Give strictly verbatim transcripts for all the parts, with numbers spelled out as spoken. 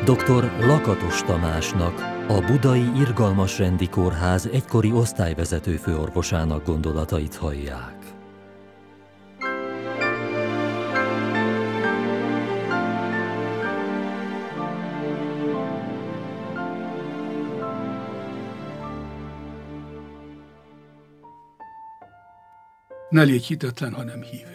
doktor Lakatos Tamásnak, a Budai Irgalmas Rendi Kórház egykori osztályvezető főorvosának gondolatait hallják. Ne légy hitetlen, hanem hívő.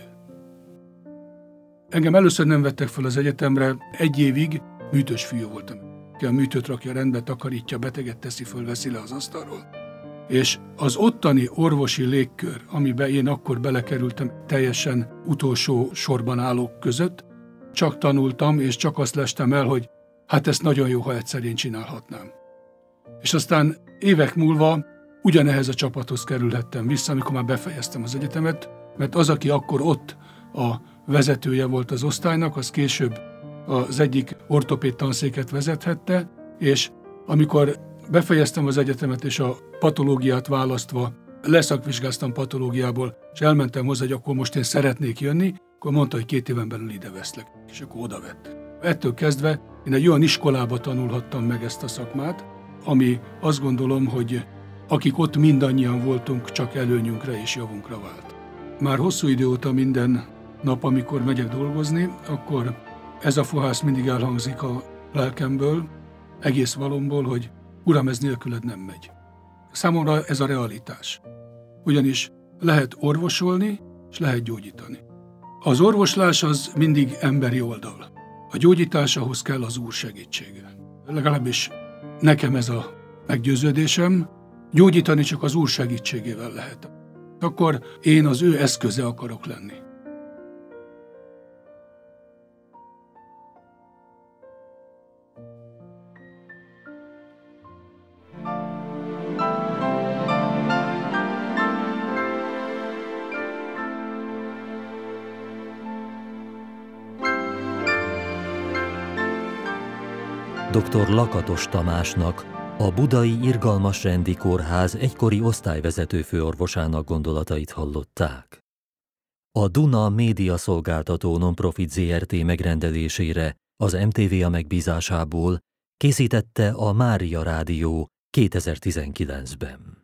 Engem először nem vettek fel az egyetemre, egy évig műtős fiú voltam. Ki a műtőt rakja rendbe, takarítja, beteget teszi föl, veszi le az asztalról. És az ottani orvosi légkör, amiben én akkor belekerültem, teljesen utolsó sorban állók között, csak tanultam, és csak azt lestem el, hogy hát ezt nagyon jó, ha egyszer én csinálhatnám. És aztán évek múlva ugyanehhez a csapathoz kerülhettem vissza, amikor már befejeztem az egyetemet, mert az, aki akkor ott a vezetője volt az osztálynak, az később az egyik ortopéd tanszéket vezethette, és amikor befejeztem az egyetemet, és a patológiát választva leszakvizsgáztam patológiából, és elmentem hozzá, hogy akkor most én szeretnék jönni, akkor mondta, hogy két éven belül ide veszlek, és akkor oda vett. Ettől kezdve én egy olyan iskolába tanulhattam meg ezt a szakmát, ami azt gondolom, hogy akik ott mindannyian voltunk, csak előnyünkre és javunkra vált. Már hosszú idő óta minden nap, amikor megyek dolgozni, akkor ez a fohász mindig elhangzik a lelkemből, egész valomból, hogy uram, ez nélküled nem megy. Számomra ez a realitás. Ugyanis lehet orvosolni, és lehet gyógyítani. Az orvoslás az mindig emberi oldal. A gyógyítás, ahhoz kell az Úr segítsége. Legalábbis nekem ez a meggyőződésem, gyógyítani csak az Úr segítségével lehet. Akkor én az ő eszköze akarok lenni. doktor Lakatos Tamásnak, a Budai Irgalmas Rendi Kórház egykori osztályvezető főorvosának gondolatait hallották. A Duna Média Szolgáltató Nonprofit zé er té megrendelésére az em té vé á megbízásából készítette a Mária Rádió kétezer-tizenkilencben.